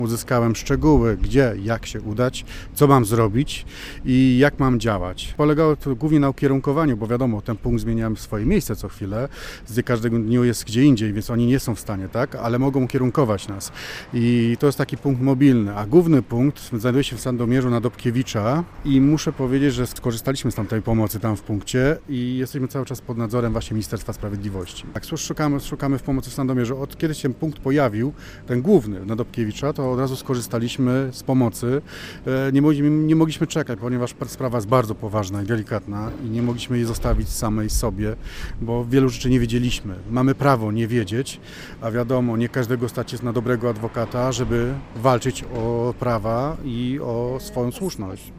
Uzyskałem szczegóły, gdzie, jak się udać, co mam zrobić i jak mam działać. Polegało to głównie na ukierunkowaniu, bo wiadomo, ten punkt zmienia swoje miejsce co chwilę, z każdego dniu jest gdzie indziej, więc oni nie są w stanie, tak, ale mogą ukierunkować nas. I to jest taki punkt mobilny, a główny punkt znajduje się w Sandomierzu na Dobkiewicza i muszę powiedzieć, że skorzystaliśmy z tamtej pomocy tam w punkcie i jesteśmy cały czas pod nadzorem właśnie Ministerstwa Sprawiedliwości. Tak, szukamy w pomocy w Sandomierzu. Od kiedy się ten punkt pojawił, ten główny na Dobkiewicza, to od razu skorzystaliśmy z pomocy. Nie mogliśmy czekać, ponieważ sprawa jest bardzo poważna i delikatna i nie mogliśmy jej zostawić samej sobie, bo wielu rzeczy nie wiedzieliśmy. Mamy prawo nie wiedzieć, a wiadomo, nie każdego stać jest na dobrego adwokata, żeby walczyć o prawa i o swoją słuszność.